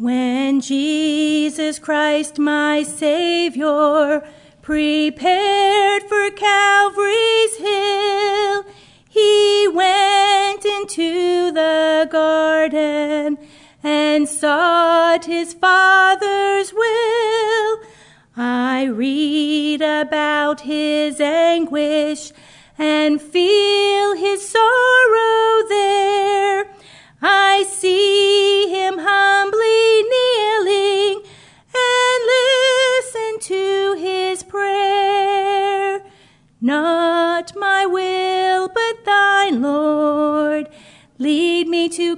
When Jesus Christ, my Savior, prepared for Calvary's hill, he went into the garden and sought his Father's will. I read about his anguish and feel his sorrow there. I see him humbly kneeling and listen to his prayer. Not my will, but thine, Lord, lead me to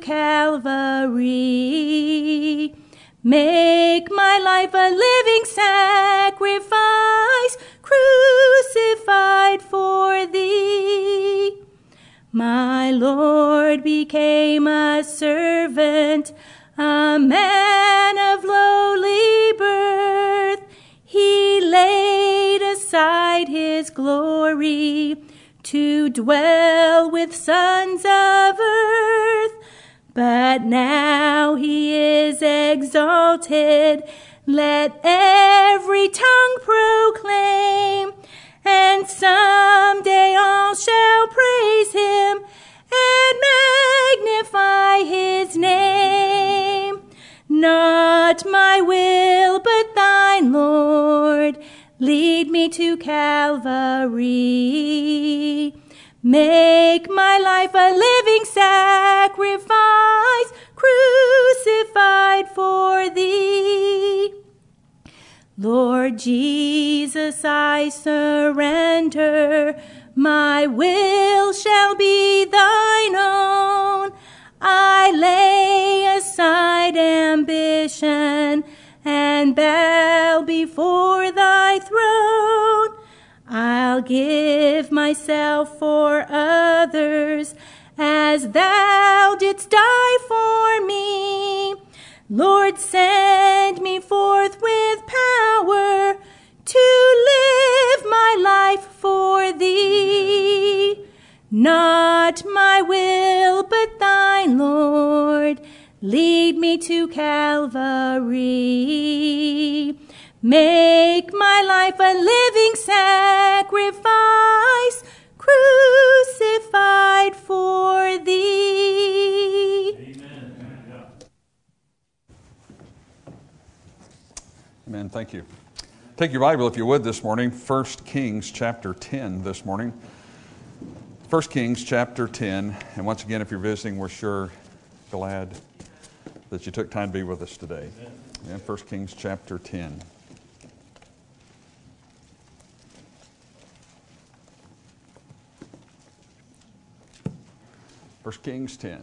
Calvary. Make my life a living sacrifice, crucified for thee. My Lord became a servant, a man of lowly birth. He laid aside his glory to dwell with sons of earth. But now he is exalted, let every tongue proclaim, and someday all shall praise him and magnify his name. Not my will, but thine, Lord, lead me to Calvary. Make my life a living sacrifice, crucified for thee. Lord Jesus, I surrender. My will shall be thine own. I lay aside ambition and bow before thy throne. I'll give myself for others as thou didst die for me. Lord, send me forth with power to live my life for thee. Not my will, but thine, Lord, lead me to Calvary. Make my life a living sacrifice, crucified for thee. Amen. Amen. Thank you. Take your Bible, if you would, this morning. 1 Kings chapter 10 this morning. 1 Kings chapter 10. And once again, if you're visiting, we're sure glad that you took time to be with us today. Amen. 1 Kings chapter 10. 1 Kings 10.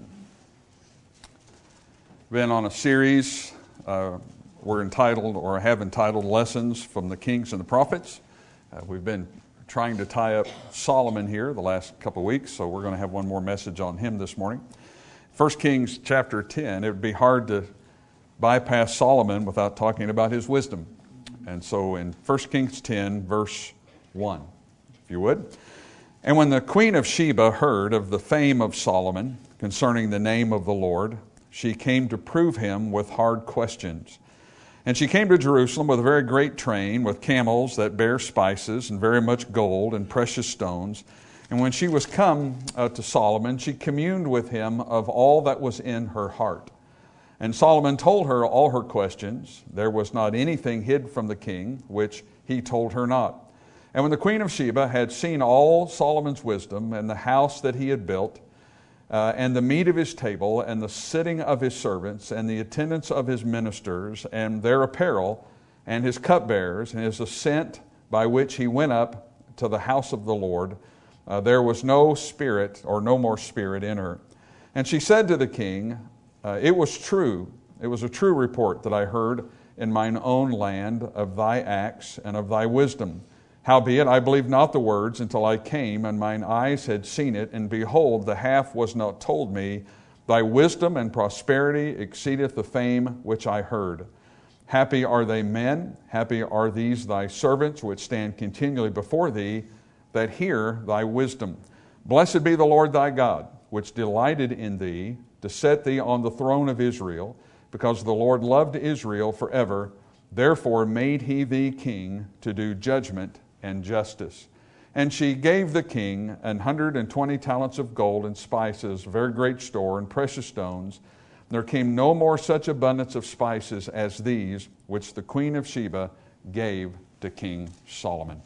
Been on a series we're entitled, or have entitled, Lessons from the Kings and the Prophets. We've been trying to tie up Solomon here the last couple of weeks, so we're going to have one more message on him this morning. 1 Kings chapter 10, it would be hard to bypass Solomon without talking about his wisdom. And so in 1 Kings 10, verse 1, if you would. And when the queen of Sheba heard of the fame of Solomon concerning the name of the Lord, she came to prove him with hard questions. And she came to Jerusalem with a very great train, with camels that bear spices, and very much gold and precious stones. And when she was come to Solomon, she communed with him of all that was in her heart. And Solomon told her all her questions. There was not anything hid from the king, which he told her not. And when the queen of Sheba had seen all Solomon's wisdom, and the house that he had built, and the meat of his table, and the sitting of his servants, and the attendance of his ministers, and their apparel, and his cupbearers, and his ascent by which he went up to the house of the Lord, there was no spirit, or no more spirit in her. And she said to the king, it was true, it was a true report that I heard in mine own land of thy acts and of thy wisdom. Howbeit, I believed not the words until I came, and mine eyes had seen it, and behold, the half was not told me. Thy wisdom and prosperity exceedeth the fame which I heard. Happy are they men, happy are these thy servants, which stand continually before thee, that hear thy wisdom. Blessed be the Lord thy God, which delighted in thee, to set thee on the throne of Israel, because the Lord loved Israel forever. Therefore made he thee king to do judgment and justice. And she gave the king 120 talents of gold and spices, very great store, and precious stones. There came no more such abundance of spices as these, which the queen of Sheba gave to King Solomon.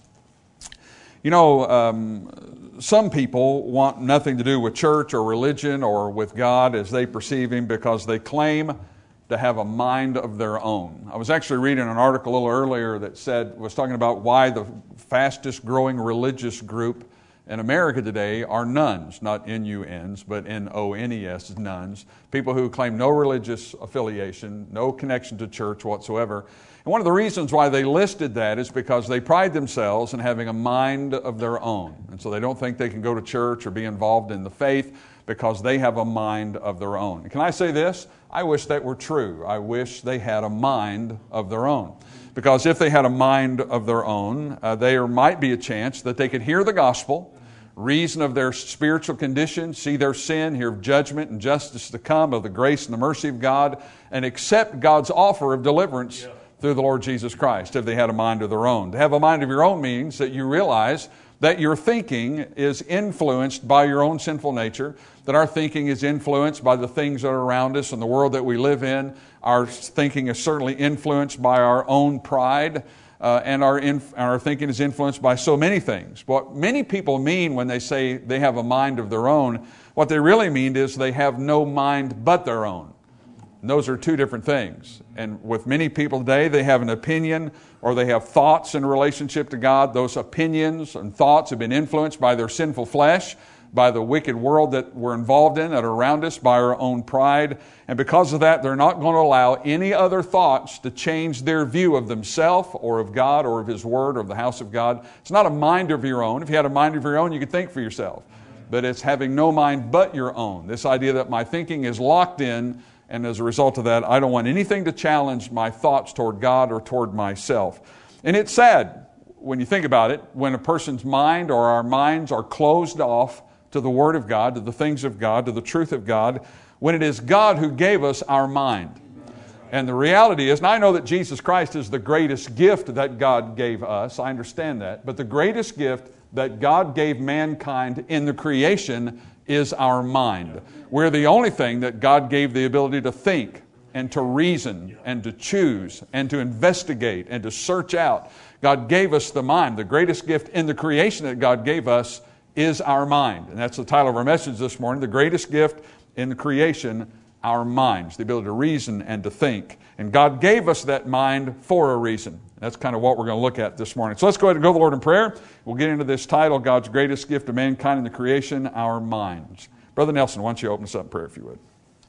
You know, some people want nothing to do with church or religion or with God as they perceive Him because they claim to have a mind of their own. I was actually reading an article a little earlier that was talking about why the fastest growing religious group in America today are nuns, not N-U-Ns, but N-O-N-E-S, nuns, people who claim no religious affiliation, no connection to church whatsoever. And one of the reasons why they listed that is because they pride themselves in having a mind of their own. And so they don't think they can go to church or be involved in the faith because they have a mind of their own. Can I say this? I wish that were true. I wish they had a mind of their own. Because if they had a mind of their own, there might be a chance that they could hear the gospel, reason of their spiritual condition, see their sin, hear of judgment and justice to come, of the grace and the mercy of God, and accept God's offer of deliverance through the Lord Jesus Christ, if they had a mind of their own. To have a mind of your own means that you realize that your thinking is influenced by your own sinful nature, that our thinking is influenced by the things that are around us and the world that we live in. Our thinking is certainly influenced by our own pride, and our thinking is influenced by so many things. What many people mean when they say they have a mind of their own, what they really mean is they have no mind but their own. And those are two different things. And with many people today, they have an opinion or they have thoughts in relationship to God. Those opinions and thoughts have been influenced by their sinful flesh, by the wicked world that we're involved in, that are around us, by our own pride. And because of that, they're not going to allow any other thoughts to change their view of themselves or of God or of His Word or of the house of God. It's not a mind of your own. If you had a mind of your own, you could think for yourself. But it's having no mind but your own. This idea that my thinking is locked in, and as a result of that, I don't want anything to challenge my thoughts toward God or toward myself. And it's sad when you think about it, when a person's mind or our minds are closed off to the Word of God, to the things of God, to the truth of God, when it is God who gave us our mind. And the reality is, and I know that Jesus Christ is the greatest gift that God gave us, I understand that, but the greatest gift that God gave mankind in the creation is our mind. We're the only thing that God gave the ability to think and to reason and to choose and to investigate and to search out. God gave us the mind. The greatest gift in the creation that God gave us is our mind. And that's the title of our message this morning. The greatest gift in the creation, our minds, the ability to reason and to think. And God gave us that mind for a reason. That's kind of what we're going to look at this morning. So let's go ahead and go to the Lord in prayer. We'll get into this title, God's greatest gift to mankind in the creation, our minds. Brother Nelson, why don't you open us up in prayer if you would.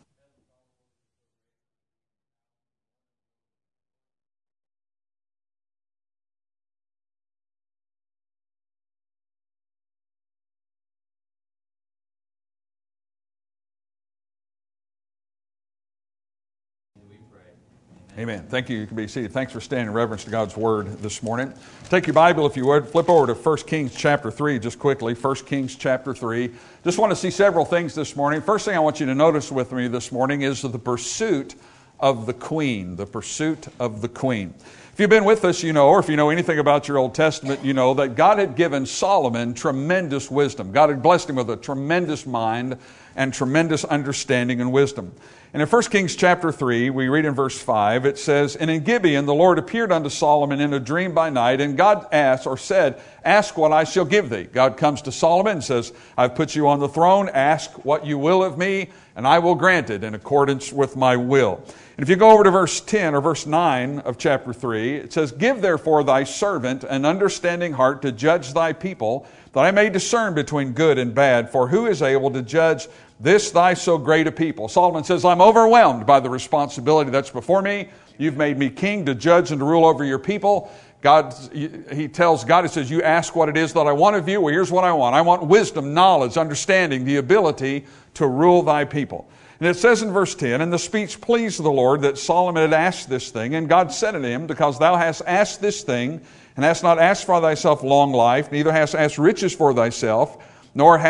Amen. Thank you. You can be seated. Thanks for standing in reverence to God's Word this morning. Take your Bible, if you would. Flip over to 1 Kings chapter 3 just quickly. 1 Kings chapter 3. Just want to see several things this morning. First thing I want you to notice with me this morning is the pursuit of the queen. The pursuit of the queen. If you've been with us, you know, or if you know anything about your Old Testament, you know that God had given Solomon tremendous wisdom. God had blessed him with a tremendous mind and tremendous understanding and wisdom. And in 1 Kings chapter 3, we read in verse 5, it says, And in Gibeon the Lord appeared unto Solomon in a dream by night, and God asked, or said, Ask what I shall give thee. God comes to Solomon and says, I've put you on the throne, ask what you will of me, and I will grant it in accordance with my will. And if you go over to verse 10 or verse 9 of chapter 3, it says, Give therefore thy servant an understanding heart to judge thy people, that I may discern between good and bad, for who is able to judge this thy so great a people? Solomon says, I'm overwhelmed by the responsibility that's before me. You've made me king to judge and to rule over your people. He tells God, he says, you ask what it is that I want of you. Well, here's what I want. I want wisdom, knowledge, understanding, the ability to rule thy people. And it says in verse 10, And the speech pleased the Lord that Solomon had asked this thing. And God said unto him, Because thou hast asked this thing, and hast not asked for thyself long life, neither hast asked riches for thyself, nor hast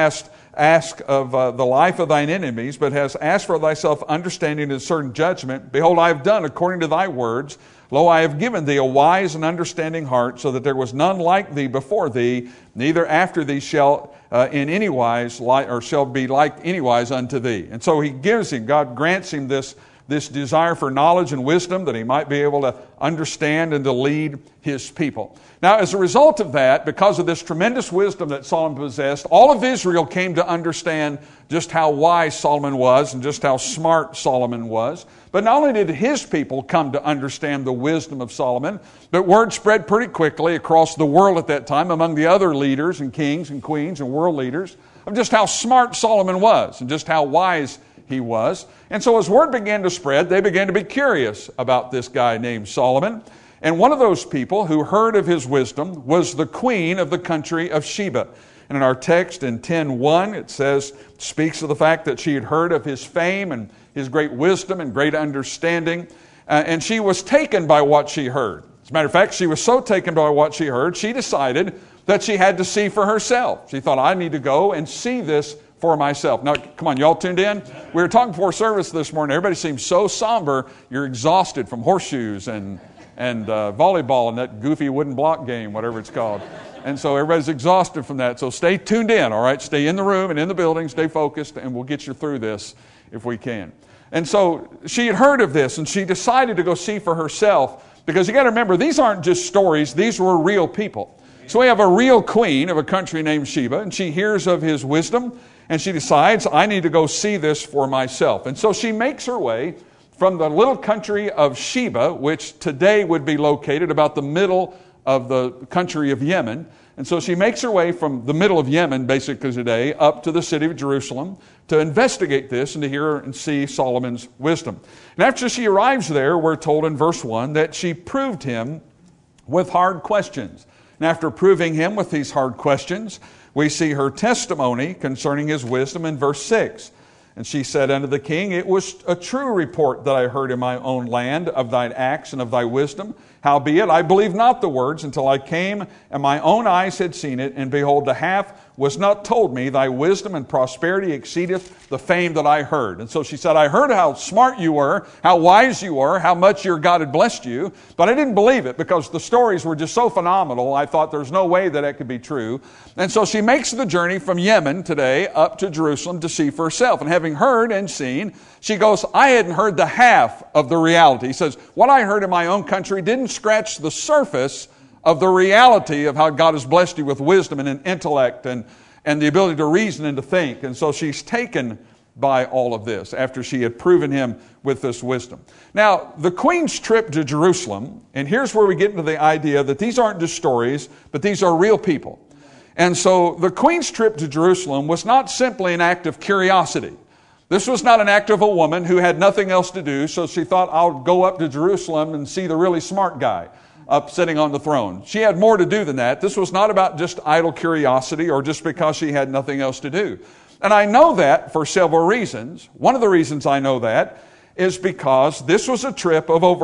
ask of the life of thine enemies, but hast asked for thyself understanding and certain judgment. Behold, I have done according to thy words. Lo, I have given thee a wise and understanding heart, so that there was none like thee before thee, neither after thee shall in any wise or shall be like any wise unto thee. And so he gives him, God grants him this desire for knowledge and wisdom, that he might be able to understand and to lead his people. Now, as a result of that, because of this tremendous wisdom that Solomon possessed, all of Israel came to understand just how wise Solomon was and just how smart Solomon was. But not only did his people come to understand the wisdom of Solomon, but word spread pretty quickly across the world at that time among the other leaders and kings and queens and world leaders of just how smart Solomon was and just how wise he was. And so as word began to spread, they began to be curious about this guy named Solomon. And one of those people who heard of his wisdom was the queen of the country of Sheba. And in our text in 10:1, it says, speaks of the fact that she had heard of his fame and his great wisdom and great understanding. And she was taken by what she heard. As a matter of fact, she was so taken by what she heard, she decided that she had to see for herself. She thought, I need to go and see this for myself. Now, come on, y'all tuned in? We were talking before service this morning. Everybody seems so somber. You're exhausted from horseshoes and volleyball and that goofy wooden block game, whatever it's called. And so everybody's exhausted from that. So stay tuned in, all right? Stay in the room and in the building. Stay focused, and we'll get you through this if we can. And so she had heard of this, and she decided to go see for herself, because you got to remember, these aren't just stories. These were real people. So we have a real queen of a country named Sheba, and she hears of his wisdom, and she decides, I need to go see this for myself. And so she makes her way from the little country of Sheba, which today would be located about the middle of the country of Yemen. And so she makes her way from the middle of Yemen, basically today, up to the city of Jerusalem to investigate this and to hear and see Solomon's wisdom. And after she arrives there, we're told in verse 1 that she proved him with hard questions. And after proving him with these hard questions, we see her testimony concerning his wisdom in verse 6. And she said unto the king, it was a true report that I heard in my own land of thine acts and of thy wisdom. Howbeit, I believed not the words until I came, and my own eyes had seen it. And behold, the half was not told me. Thy wisdom and prosperity exceedeth the fame that I heard. And so she said, I heard how smart you were, how wise you were, how much your God had blessed you. But I didn't believe it because the stories were just so phenomenal. I thought there's no way that it could be true. And so she makes the journey from Yemen today up to Jerusalem to see for herself. And having heard and seen, she goes, I hadn't heard the half of the reality. He says, what I heard in my own country didn't scratch the surface of the reality of how God has blessed you with wisdom and an intellect and the ability to reason and to think. And so she's taken by all of this after she had proven him with this wisdom. Now, the queen's trip to Jerusalem, and here's where we get into the idea that these aren't just stories, but these are real people. And so the queen's trip to Jerusalem was not simply an act of curiosity. This was not an act of a woman who had nothing else to do, so she thought, I'll go up to Jerusalem and see the really smart guy up sitting on the throne. She had more to do than that. This was not about just idle curiosity or just because she had nothing else to do. And I know that for several reasons. One of the reasons I know that is because this was a trip of over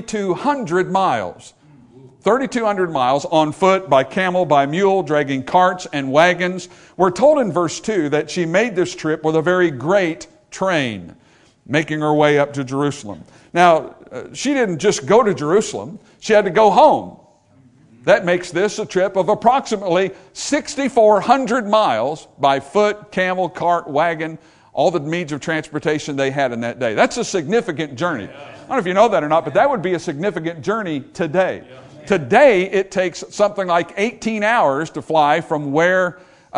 3,200 miles. 3,200 miles on foot, by camel, by mule, dragging carts and wagons. We're told in verse 2 that she made this trip with a very great train, making her way up to Jerusalem. Now, she didn't just go to Jerusalem. She had to go home. That makes this a trip of approximately 6,400 miles by foot, camel, cart, wagon, all the means of transportation they had in that day. That's a significant journey. I don't know if you know that or not, but that would be a significant journey today. Today, it takes something like 18 hours to fly from where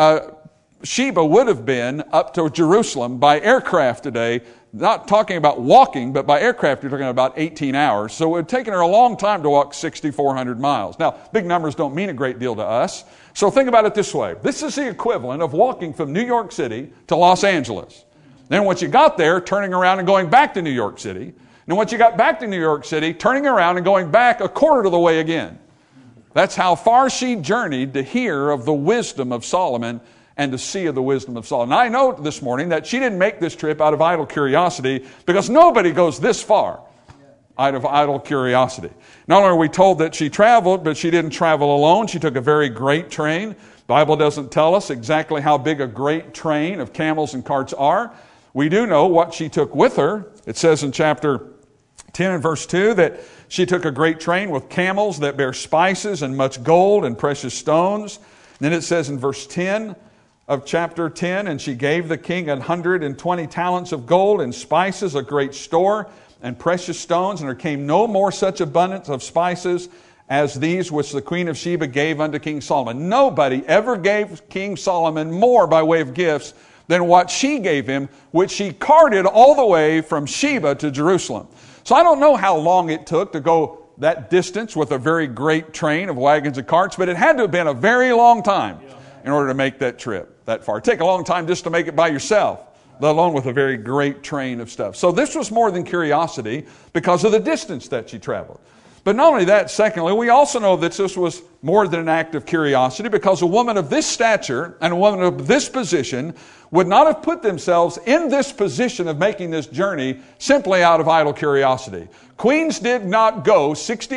Sheba would have been up to Jerusalem by aircraft today. Not talking about walking, but by aircraft, you're talking about 18 hours. So it would have taken her a long time to walk 6,400 miles. Now, big numbers don't mean a great deal to us. So think about it this way. This is the equivalent of walking from New York City to Los Angeles. Then once you got there, turning around and going back to New York City. And once you got back to New York City, turning around and going back a quarter of the way again. That's how far she journeyed to hear of the wisdom of Solomon and to see of the wisdom of Solomon. Now, I know this morning that she didn't make this trip out of idle curiosity, because nobody goes this far out of idle curiosity. Not only are we told that she traveled, but she didn't travel alone. She took a very great train. The Bible doesn't tell us exactly how big a great train of camels and carts are. We do know what she took with her. It says in chapter 10 and verse 2 that she took a great train with camels that bear spices and much gold and precious stones. And then it says in verse 10 of chapter 10, and she gave the king 120 talents of gold and spices, a great store, and precious stones, and there came no more such abundance of spices as these which the queen of Sheba gave unto King Solomon. Nobody ever gave King Solomon more by way of gifts than what she gave him, which she carted all the way from Sheba to Jerusalem. So I don't know how long it took to go that distance with a very great train of wagons and carts, but it had to have been a very long time in order to make that trip that far. It'd take a long time just to make it by yourself, let alone with a very great train of stuff. So this was more than curiosity because of the distance that she traveled. But not only that, secondly, we also know that this was more than an act of curiosity because a woman of this stature and a woman of this position would not have put themselves in this position of making this journey simply out of idle curiosity. Queens did not go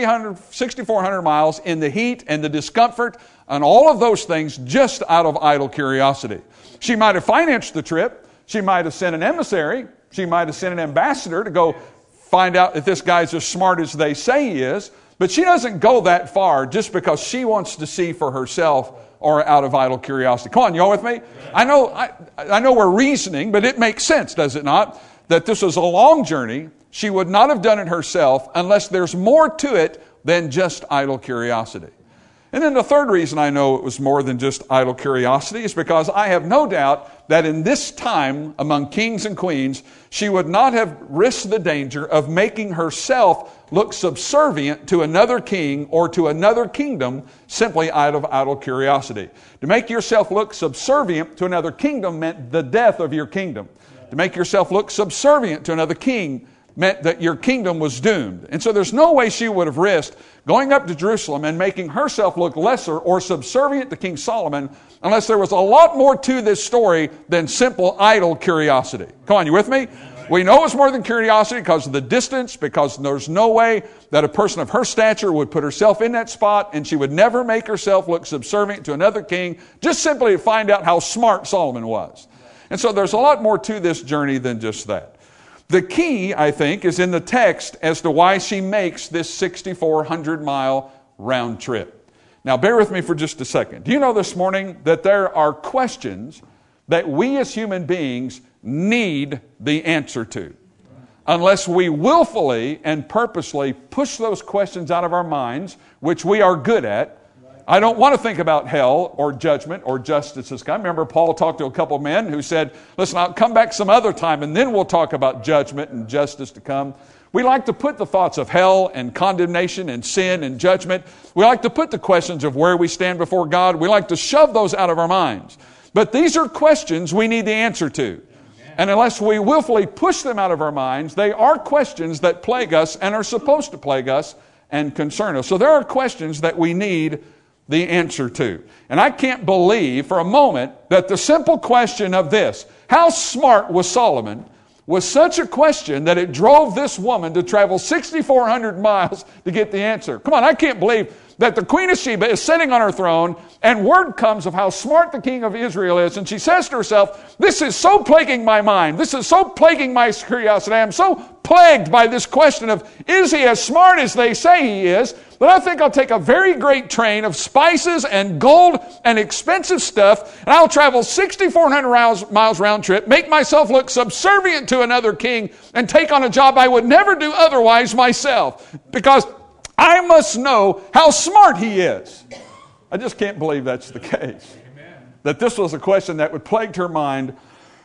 6,400 miles in the heat and the discomfort and all of those things just out of idle curiosity. She might have financed the trip. She might have sent an emissary. She might have sent an ambassador to go find out if this guy's as smart as they say he is. But she doesn't go that far just because she wants to see for herself or out of idle curiosity. Come on, you all with me? I know we're reasoning, but it makes sense, does it not? That this was a long journey. She would not have done it herself unless there's more to it than just idle curiosity. And then the third reason I know it was more than just idle curiosity is because I have no doubt that in this time among kings and queens, she would not have risked the danger of making herself look subservient to another king or to another kingdom simply out of idle curiosity. To make yourself look subservient to another kingdom meant the death of your kingdom. To make yourself look subservient to another king meant that your kingdom was doomed. And so there's no way she would have risked going up to Jerusalem and making herself look lesser or subservient to King Solomon unless there was a lot more to this story than simple idle curiosity. Come on, you with me? We know it's more than curiosity because of the distance, because there's no way that a person of her stature would put herself in that spot, and she would never make herself look subservient to another king just simply to find out how smart Solomon was. And so there's a lot more to this journey than just that. The key, I think, is in the text as to why she makes this 6,400-mile round trip. Now, bear with me for just a second. Do you know this morning that there are questions that we as human beings need the answer to? Unless we willfully and purposely push those questions out of our minds, which we are good at. I don't want to think about hell or judgment or justice this time. I remember Paul talked to a couple of men who said, listen, I'll come back some other time and then we'll talk about judgment and justice to come. We like to put the thoughts of hell and condemnation and sin and judgment. We like to put the questions of where we stand before God. We like to shove those out of our minds. But these are questions we need the answer to. And unless we willfully push them out of our minds, they are questions that plague us and are supposed to plague us and concern us. So there are questions that we need the answer to. And I can't believe for a moment that the simple question of this, how smart was Solomon, was such a question that it drove this woman to travel 6,400 miles to get the answer. Come on, I can't believe that the Queen of Sheba is sitting on her throne and word comes of how smart the king of Israel is, and she says to herself, this is so plaguing my mind, this is so plaguing my curiosity, I am so plagued by this question of, is he as smart as they say he is, that I think I'll take a very great train of spices and gold and expensive stuff, and I'll travel 6,400 miles round trip, make myself look subservient to another king, and take on a job I would never do otherwise myself, because I must know how smart he is. I just can't believe that's the case. Amen. That this was a question that would plague her mind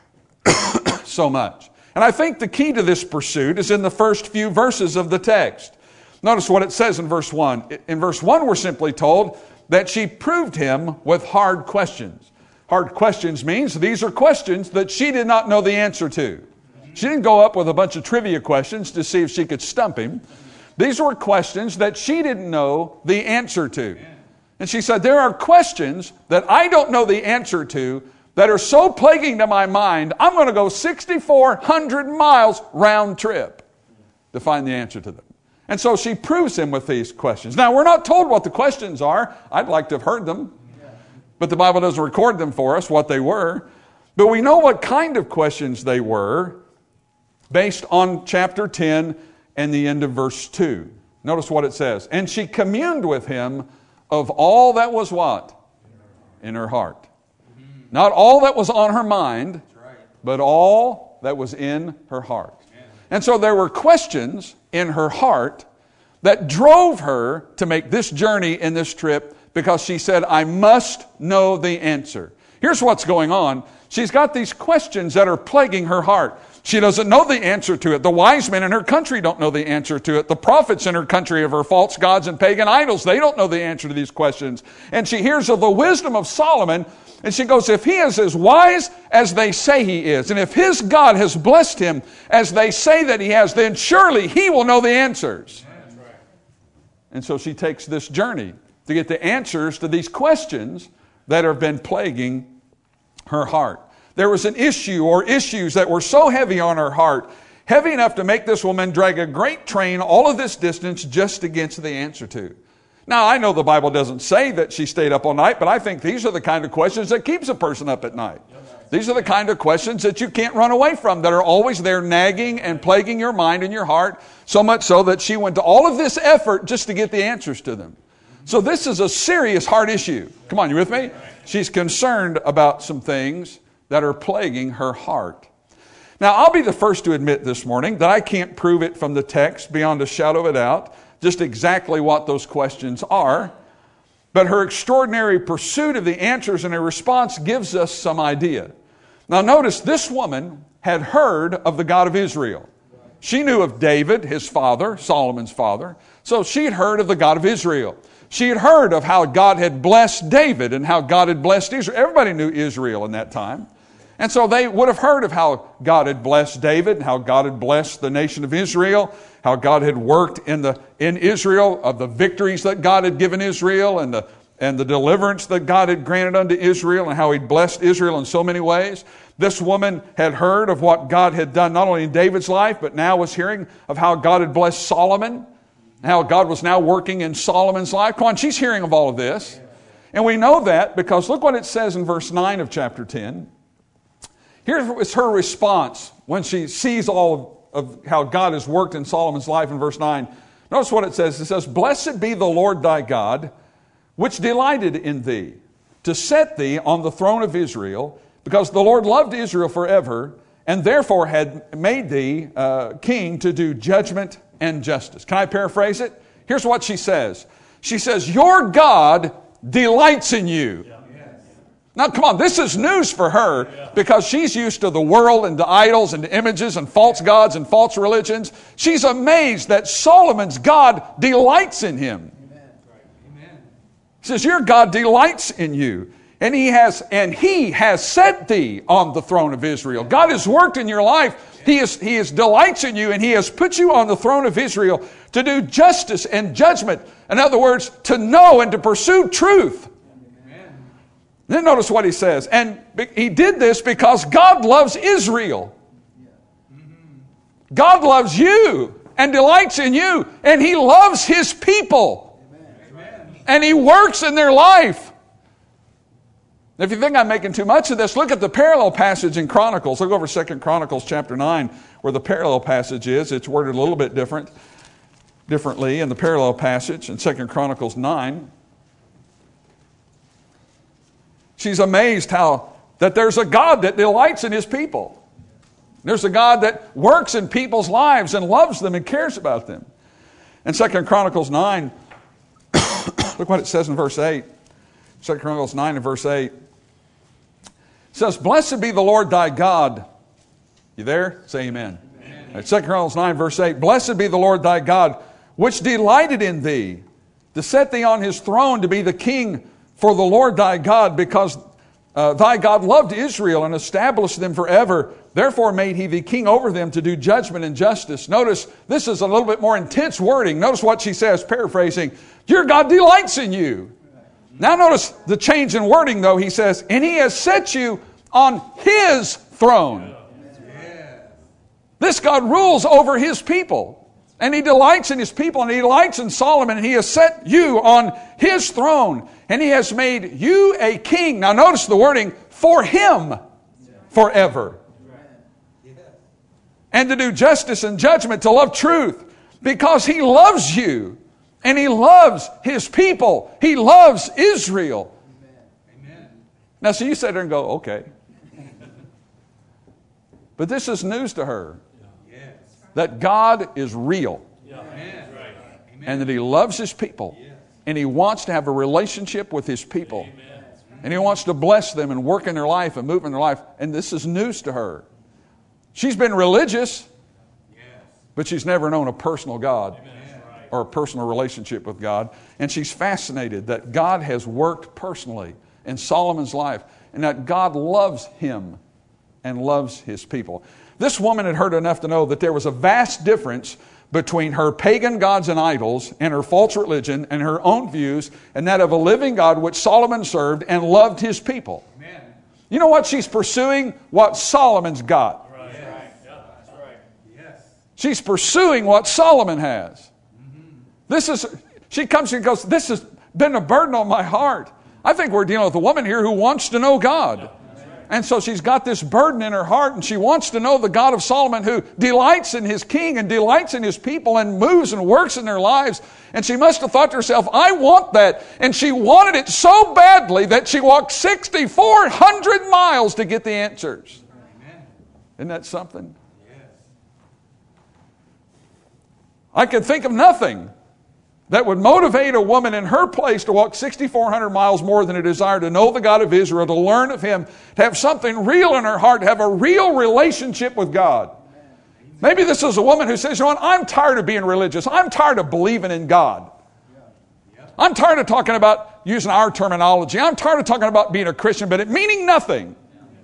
so much. And I think the key to this pursuit is in the first few verses of the text. Notice what it says in verse 1. In verse 1, we're simply told that she proved him with hard questions. Hard questions means these are questions that she did not know the answer to. She didn't go up with a bunch of trivia questions to see if she could stump him. These were questions that she didn't know the answer to. And she said, there are questions that I don't know the answer to that are so plaguing to my mind, I'm going to go 6,400 miles round trip to find the answer to them. And so she proves him with these questions. Now, we're not told what the questions are. I'd like to have heard them. But the Bible doesn't record them for us, what they were. But we know what kind of questions they were based on chapter 10 and the end of verse 2. Notice what it says. And she communed with him of all that was what? In her heart. Not all that was on her mind, but all that was in her heart. And so there were questions in her heart that drove her to make this journey in this trip, because she said, I must know the answer. Here's what's going on. She's got these questions that are plaguing her heart. She doesn't know the answer to it. The wise men in her country don't know the answer to it. The prophets in her country of her false gods and pagan idols, they don't know the answer to these questions. And she hears of the wisdom of Solomon, and she goes, if he is as wise as they say he is, and if his God has blessed him as they say that he has, then surely he will know the answers. And so she takes this journey to get the answers to these questions that have been plaguing her heart. There was an issue or issues that were so heavy on her heart, heavy enough to make this woman drag a great train all of this distance just to get to the answer to. Now, I know the Bible doesn't say that she stayed up all night, but I think these are the kind of questions that keeps a person up at night. These are the kind of questions that you can't run away from, that are always there nagging and plaguing your mind and your heart, so much so that she went to all of this effort just to get the answers to them. So this is a serious heart issue. Come on, you with me? She's concerned about some things that are plaguing her heart. Now, I'll be the first to admit this morning that I can't prove it from the text beyond a shadow of a doubt, just exactly what those questions are. But her extraordinary pursuit of the answers and her response gives us some idea. Now, notice this woman had heard of the God of Israel. She knew of David, his father, Solomon's father. So she had heard of the God of Israel. She had heard of how God had blessed David and how God had blessed Israel. Everybody knew Israel in that time. And so they would have heard of how God had blessed David and how God had blessed the nation of Israel, how God had worked in Israel, of the victories that God had given Israel and the deliverance that God had granted unto Israel, and how He'd blessed Israel in so many ways. This woman had heard of what God had done not only in David's life, but now was hearing of how God had blessed Solomon, how God was now working in Solomon's life. Come on, she's hearing of all of this. And we know that because look what it says in verse 9 of chapter 10. Here's her response when she sees all of how God has worked in Solomon's life in verse 9. Notice what it says. It says, Blessed be the Lord thy God, which delighted in thee, to set thee on the throne of Israel, because the Lord loved Israel forever, and therefore had made thee king to do judgment and justice. Can I paraphrase it? Here's what she says. She says, your God delights in you. Now, come on, this is news for her because she's used to the world and to idols and to images and false gods and false religions. She's amazed that Solomon's God delights in him. He says, your God delights in you. And he has set thee on the throne of Israel. God has worked in your life. He is delights in you, and He has put you on the throne of Israel to do justice and judgment. In other words, to know and to pursue truth. Amen. Then notice what he says. And He did this because God loves Israel. God loves you and delights in you, and He loves His people. Amen. And He works in their life. If you think I'm making too much of this, look at the parallel passage in Chronicles. Look over 2 Chronicles chapter 9, where the parallel passage is. It's worded a little bit differently in the parallel passage in 2 Chronicles 9. She's amazed that there's a God that delights in His people. There's a God that works in people's lives and loves them and cares about them. In 2 Chronicles 9, look what it says in verse 8. 2 Chronicles 9 and verse 8. It says, Blessed be the Lord thy God. You there? Say amen. Amen. 2 Chronicles 9 verse 8. Blessed be the Lord thy God, which delighted in thee, to set thee on His throne to be the king for the Lord thy God, because thy God loved Israel and established them forever. Therefore made He thee king over them to do judgment and justice. Notice, this is a little bit more intense wording. Notice what she says, paraphrasing. Your God delights in you. Now notice the change in wording, though. He says, and He has set you on His throne. This God rules over His people. And He delights in His people, and He delights in Solomon, and He has set you on His throne, and He has made you a king. Now notice the wording, for Him forever. And to do justice and judgment, to love truth, because He loves you, and He loves His people. He loves Israel. Amen. Now, so you sit there and go, okay. But this is news to her. That God is real. And that He loves His people. And He wants to have a relationship with His people. And He wants to bless them and work in their life and move in their life. And this is news to her. She's been religious, but she's never known a personal God or a personal relationship with God. And she's fascinated that God has worked personally in Solomon's life and that God loves him and loves His people. This woman had heard enough to know that there was a vast difference between her pagan gods and idols and her false religion and her own views and that of a living God which Solomon served and loved His people. Amen. You know what? She's pursuing what Solomon's got. Right. Yes. Yeah, that's right. Yes. She's pursuing what Solomon has. Mm-hmm. She comes and goes, this has been a burden on my heart. I think we're dealing with a woman here who wants to know God. Yeah. And so she's got this burden in her heart, and she wants to know the God of Solomon who delights in His king and delights in His people and moves and works in their lives. And she must have thought to herself, I want that. And she wanted it so badly that she walked 6,400 miles to get the answers. Amen. Isn't that something? Yes. I could think of nothing that would motivate a woman in her place to walk 6,400 miles more than a desire to know the God of Israel, to learn of Him, to have something real in her heart, to have a real relationship with God. Maybe this is a woman who says, you know what, I'm tired of being religious. I'm tired of believing in God. I'm tired of talking about using our terminology. I'm tired of talking about being a Christian, but it meaning nothing.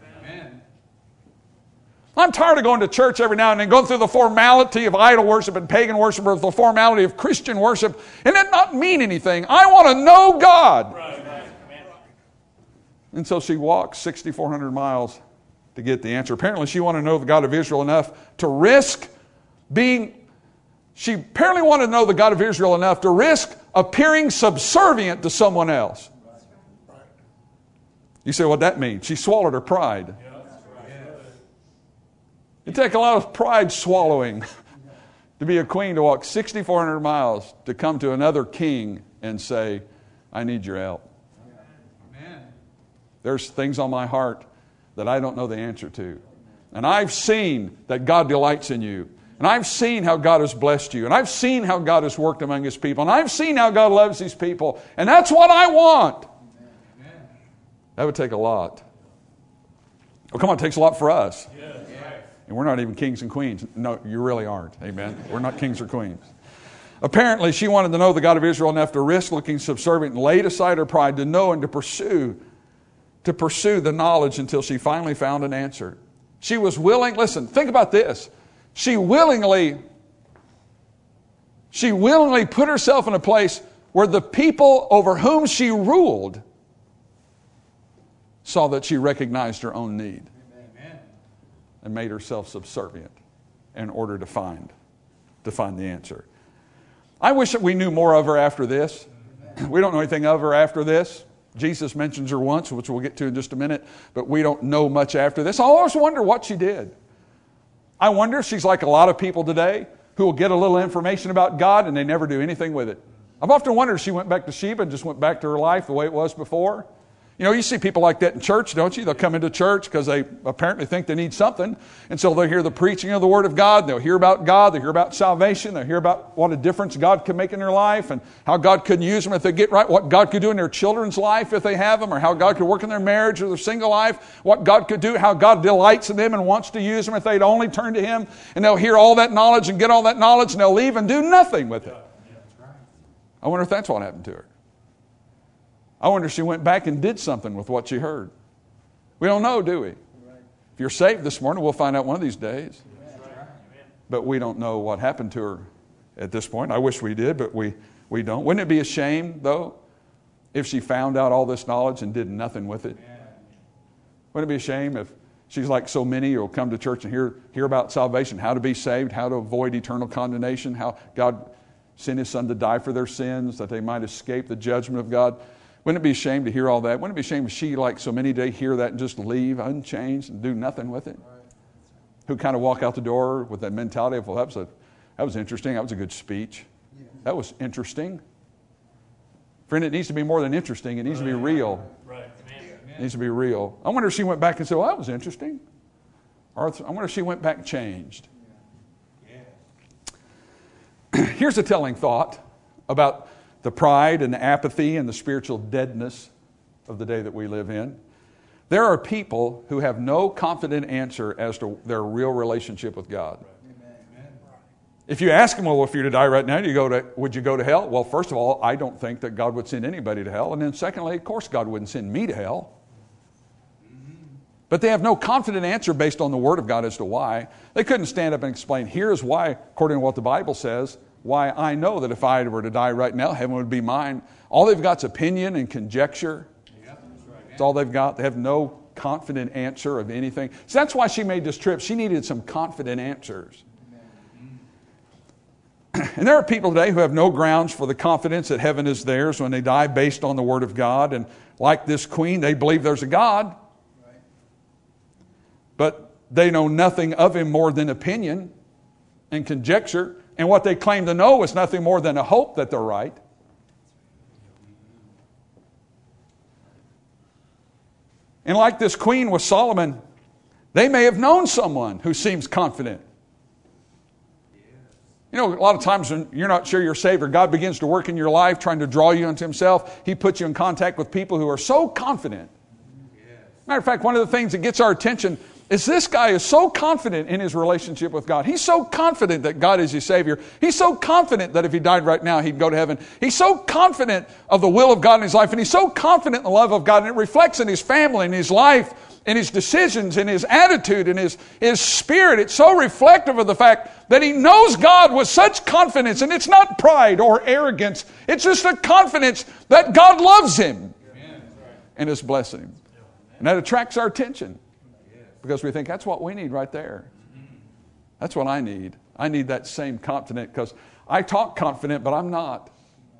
I'm tired of going to church every now and then, going through the formality of idol worship and pagan worship, or the formality of Christian worship, and it not mean anything. I want to know God. Right. And so she walks 6,400 miles to get the answer. Apparently she wanted to know the God of Israel enough to risk she apparently wanted to know the God of Israel enough to risk appearing subservient to someone else. You say, what that means? She swallowed her pride. It takes a lot of pride swallowing to be a queen, to walk 6,400 miles to come to another king and say, I need your help. Amen. There's things on my heart that I don't know the answer to. And I've seen that God delights in you. And I've seen how God has blessed you. And I've seen how God has worked among His people. And I've seen how God loves His people. And that's what I want. Amen. That would take a lot. Oh, come on, it takes a lot for us. Yes. And we're not even kings and queens. No, you really aren't. Amen. We're not kings or queens. Apparently, she wanted to know the God of Israel enough to risk looking subservient and laid aside her pride to know and to pursue the knowledge until she finally found an answer. She was willing, listen, think about this. She willingly put herself in a place where the people over whom she ruled saw that she recognized her own need. And made herself subservient in order to find the answer. I wish that we knew more of her after this. We don't know anything of her after this. Jesus mentions her once, which we'll get to in just a minute, but we don't know much after this. I always wonder what she did. I wonder if she's like a lot of people today who will get a little information about God and they never do anything with it. I've often wondered if she went back to Sheba and just went back to her life the way it was before. You know, you see people like that in church, don't you? They'll come into church because they apparently think they need something. And so they'll hear the preaching of the Word of God. They'll hear about God. They'll hear about salvation. They'll hear about what a difference God can make in their life and how God could use them if they get right, what God could do in their children's life if they have them, or how God could work in their marriage or their single life, what God could do, how God delights in them and wants to use them if they'd only turn to Him. And they'll hear all that knowledge and get all that knowledge and they'll leave and do nothing with it. I wonder if that's what happened to her. I wonder if she went back and did something with what she heard. We don't know, do we? Right. If you're saved this morning, we'll find out one of these days. Right. But we don't know what happened to her at this point. I wish we did, but we don't. Wouldn't it be a shame, though, if she found out all this knowledge and did nothing with it? Wouldn't it be a shame if She's like so many who will come to church and hear about salvation, how to be saved, how to avoid eternal condemnation, how God sent His Son to die for their sins, that they might escape the judgment of God. Wouldn't it be a shame to hear all that? Wouldn't it be a shame if she, like so many today, hear that and just leave unchanged and do nothing with it? Who kind of walk out the door with that mentality of, well, that was interesting. That was a good speech. That was interesting. Friend, it needs to be more than interesting. It needs to be real. Right. It needs to be real. I wonder if she went back and said, well, that was interesting. Or I wonder if she went back and changed. Here's a telling thought about the pride and the apathy and the spiritual deadness of the day that we live in. There are people who have no confident answer as to their real relationship with God. If you ask them, well, if you're to die right now, would you go to hell? Well, first of all, I don't think that God would send anybody to hell. And then secondly, of course, God wouldn't send me to hell. But they have no confident answer based on the Word of God as to why. They couldn't stand up and explain, here's why, according to what the Bible says, why I know that if I were to die right now, heaven would be mine. All they've got is opinion and conjecture. That's all they've got. They have no confident answer of anything. So that's why she made this trip. She needed some confident answers. And there are people today who have no grounds for the confidence that heaven is theirs when they die based on the Word of God. And like this queen, they believe there's a God. But they know nothing of Him more than opinion and conjecture. And what they claim to know is nothing more than a hope that they're right. And like this queen with Solomon, they may have known someone who seems confident. You know, a lot of times when you're not sure you're saved or God begins to work in your life trying to draw you unto Himself, He puts you in contact with people who are so confident. Matter of fact, one of the things that gets our attention is this guy is so confident in his relationship with God. He's so confident that God is his Savior. He's so confident that if he died right now, he'd go to heaven. He's so confident of the will of God in his life, and he's so confident in the love of God, and it reflects in his family, in his life, in his decisions, in his attitude, in his spirit. It's so reflective of the fact that he knows God with such confidence, and it's not pride or arrogance. It's just a confidence that God loves him and is blessing him. And that attracts our attention. Because we think that's what we need right there. That's what I need. I need that same confidence because I talk confident, but I'm not.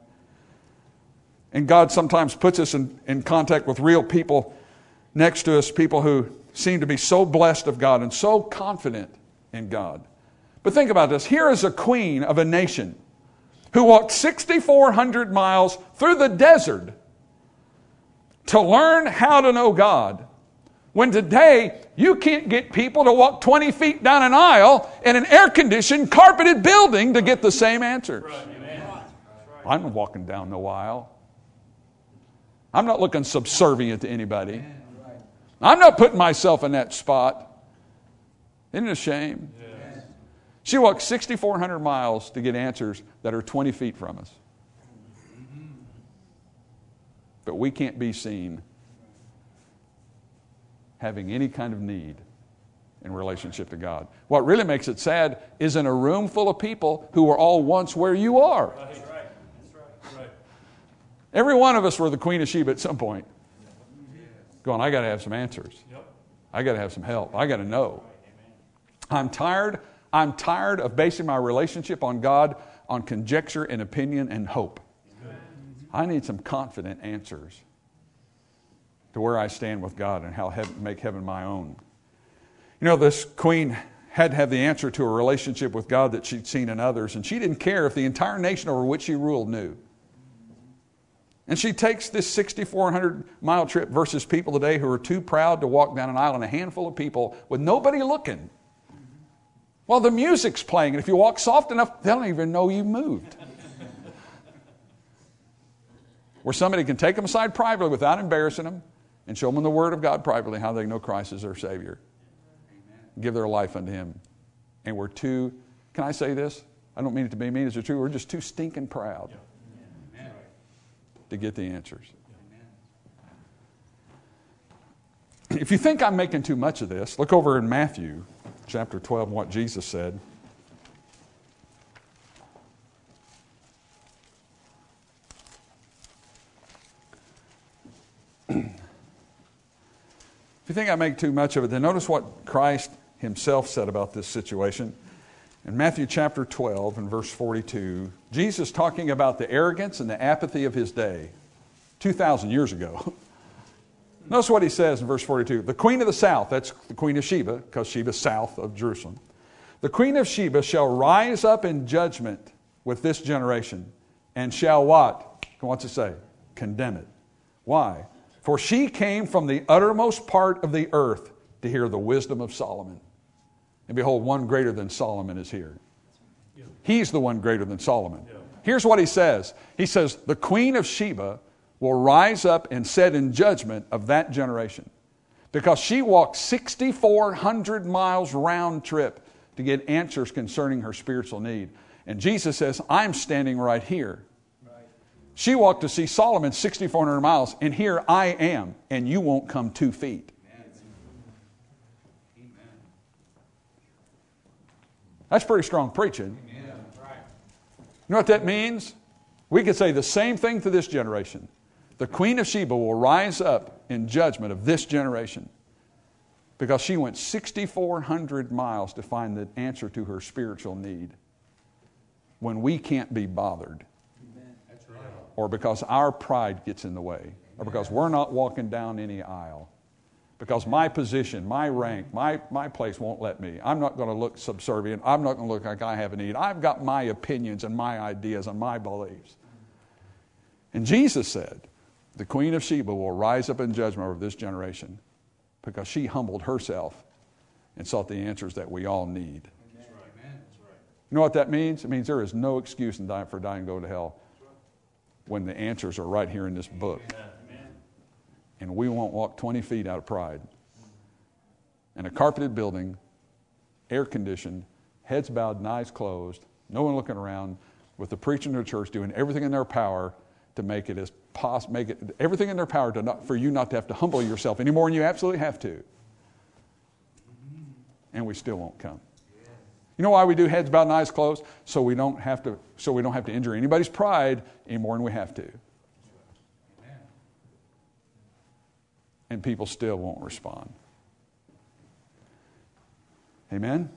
And God sometimes puts us in contact with real people next to us, people who seem to be so blessed of God and so confident in God. But think about this. Here is a queen of a nation who walked 6,400 miles through the desert to learn how to know God. When today, you can't get people to walk 20 feet down an aisle in an air-conditioned, carpeted building to get the same answers. I'm not walking down no aisle. I'm not looking subservient to anybody. I'm not putting myself in that spot. Isn't it a shame? She walked 6,400 miles to get answers that are 20 feet from us. But we can't be seen having any kind of need in relationship to God. What really makes it sad is in a room full of people who were all once where you are. That's right. Every one of us were the Queen of Sheba at some point. Going, I got to have some answers. I got to have some help. I got to know. I'm tired of basing my relationship on God on conjecture and opinion and hope. I need some confident answers to where I stand with God and how make heaven my own. You know, this queen had to have the answer to a relationship with God that she'd seen in others, and she didn't care if the entire nation over which she ruled knew. And she takes this 6,400-mile trip versus people today who are too proud to walk down an aisle and a handful of people with nobody looking. Well, the music's playing, and if you walk soft enough, they don't even know you moved. Where somebody can take them aside privately without embarrassing them and show them the Word of God privately how they know Christ is their Savior. Give their life unto Him. And we're too, can I say this? I don't mean it to be mean, it's true. We're just too stinking proud to get the answers. If you think I'm making too much of this, look over in Matthew chapter 12 and what Jesus said. If you think I make too much of it, then notice what Christ himself said about this situation. In Matthew chapter 12 and verse 42, Jesus talking about the arrogance and the apathy of his day 2,000 years ago. Notice what he says in verse 42. The queen of the south, that's the queen of Sheba, because Sheba's south of Jerusalem. The queen of Sheba shall rise up in judgment with this generation and shall what? What's it say? Condemn it. Why? For she came from the uttermost part of the earth to hear the wisdom of Solomon. And behold, one greater than Solomon is here. He's the one greater than Solomon. Here's what he says. He says, the queen of Sheba will rise up and sit in judgment of that generation, because she walked 6,400 miles round trip to get answers concerning her spiritual need. And Jesus says, I'm standing right here. She walked to see Solomon 6,400 miles, and here I am, and you won't come 2 feet. That's pretty strong preaching. You know what that means? We could say the same thing to this generation. The queen of Sheba will rise up in judgment of this generation, because she went 6,400 miles to find the answer to her spiritual need when we can't be bothered. That's right. Or because our pride gets in the way, or because we're not walking down any aisle, because my position, my rank, my place won't let me. I'm not going to look subservient. I'm not going to look like I have a need. I've got my opinions and my ideas and my beliefs. And Jesus said, the queen of Sheba will rise up in judgment over this generation, because she humbled herself and sought the answers that we all need. That's right. You know what that means? It means there is no excuse for dying and go to hell when the answers are right here in this book. And we won't walk 20 feet out of pride. In a carpeted building, air-conditioned, heads bowed and eyes closed, no one looking around, with the preacher in the church doing everything in their power to make it everything in their power for you not to have to humble yourself any more than you absolutely have to. And we still won't come. You know why we do heads bowed and eyes closed? So we don't have to injure anybody's pride any more than we have to. And people still won't respond. Amen?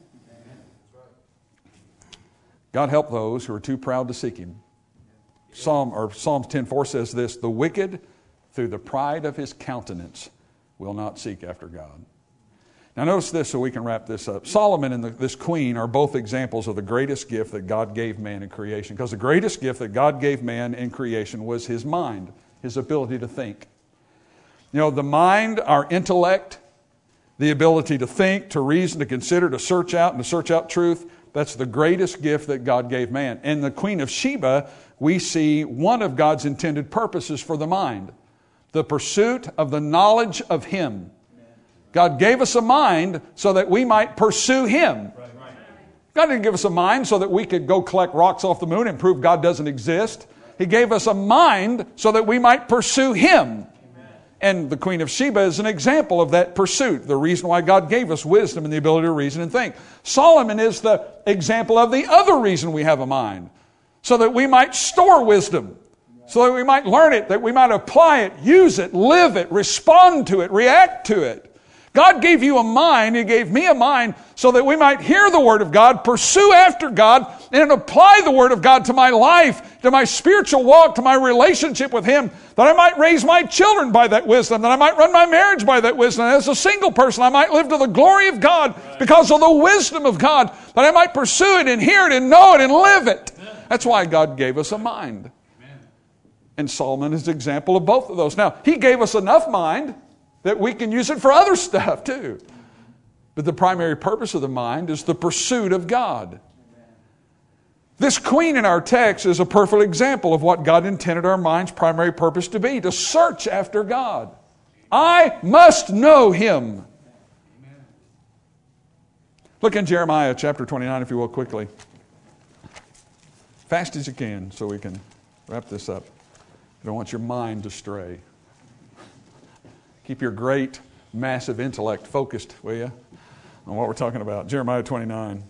God help those who are too proud to seek Him. Psalms 10:4 says this, the wicked, through the pride of his countenance, will not seek after God. Now notice this so we can wrap this up. Solomon and this queen are both examples of the greatest gift that God gave man in creation. Because the greatest gift that God gave man in creation was his mind, his ability to think. You know, the mind, our intellect, the ability to think, to reason, to consider, to search out truth, that's the greatest gift that God gave man. In the Queen of Sheba, we see one of God's intended purposes for the mind, the pursuit of the knowledge of Him. God gave us a mind so that we might pursue Him. God didn't give us a mind so that we could go collect rocks off the moon and prove God doesn't exist. He gave us a mind so that we might pursue Him. And the Queen of Sheba is an example of that pursuit, the reason why God gave us wisdom and the ability to reason and think. Solomon is the example of the other reason we have a mind, so that we might store wisdom, so that we might learn it, that we might apply it, use it, live it, respond to it, react to it. God gave you a mind, He gave me a mind, so that we might hear the Word of God, pursue after God, and apply the Word of God to my life, to my spiritual walk, to my relationship with Him, that I might raise my children by that wisdom, that I might run my marriage by that wisdom. And as a single person, I might live to the glory of God because of the wisdom of God, that I might pursue it and hear it and know it and live it. That's why God gave us a mind. And Solomon is an example of both of those. Now, he gave us enough mind that we can use it for other stuff too. But the primary purpose of the mind is the pursuit of God. This queen in our text is a perfect example of what God intended our mind's primary purpose to be, to search after God. I must know Him. Look in Jeremiah chapter 29, if you will, quickly. Fast as you can so we can wrap this up. I don't want your mind to stray. Keep your great, massive intellect focused, will you, on what we're talking about. Jeremiah 29.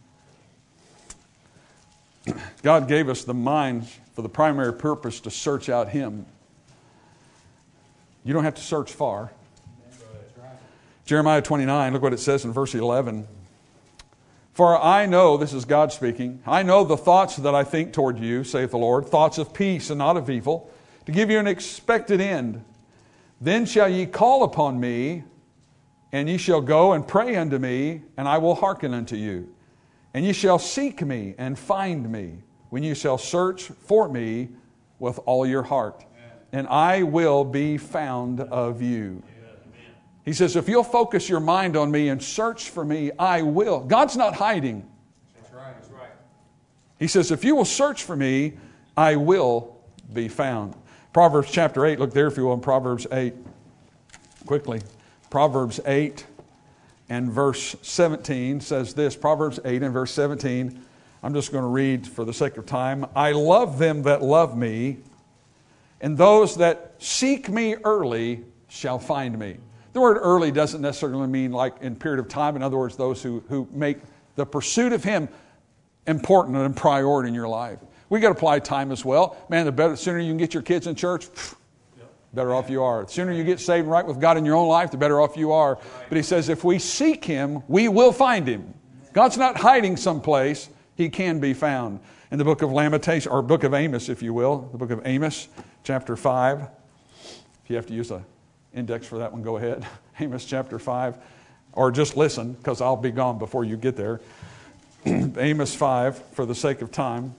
God gave us the mind for the primary purpose to search out Him. You don't have to search far. Jeremiah 29, look what it says in verse 11. For I know, this is God speaking, I know the thoughts that I think toward you, saith the Lord, thoughts of peace and not of evil, to give you an expected end. Then shall ye call upon me, and ye shall go and pray unto me, and I will hearken unto you. And ye shall seek me and find me, when ye shall search for me with all your heart. And I will be found of you. He says, if you'll focus your mind on me and search for me, I will. God's not hiding. That's right. That's right. He says, if you will search for me, I will be found. Proverbs chapter 8, look there if you will in Proverbs 8. Quickly. Proverbs 8 and verse 17 says this. Proverbs 8 and verse 17. I'm just going to read for the sake of time. I love them that love me, and those that seek me early shall find me. The word early doesn't necessarily mean like in period of time. In other words, those who make the pursuit of Him important and priority in your life. We got to apply time as well. Man, the sooner you can get your kids in church, better off you are. The sooner you get saved and right with God in your own life, the better off you are. But He says if we seek Him, we will find Him. God's not hiding someplace. He can be found. In the book of Lamentations, or book of Amos, if you will, the book of Amos, chapter 5. If you have to use an index for that one, go ahead. Amos chapter 5. Or just listen, because I'll be gone before you get there. Amos 5, for the sake of time.